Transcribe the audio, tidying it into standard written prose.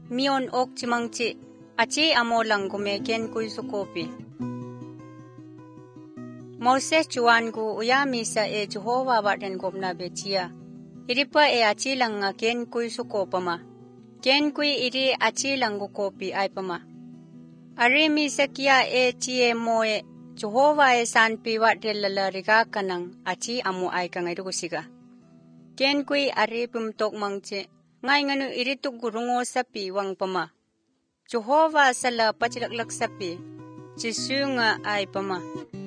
mion ok chimangchi, achi amo lang gumeken kuy sukopi. Moses chuan gu uyami sa Jehovah baden gobna bechia. Iri pa achi lang nga ken kuy sukopama. Ken kuy iri achi lang gukopi ay pama. Arimi sa kia chie moe Jehovah san piwat relala riga kanang achi amo ay kangay rugusiga. Ken kuy ari pumtok mangche. Ngay ngano iri gurungo sapi wang pama. Jehovah sala pachilaklak sapi. Jisu nga ay pama.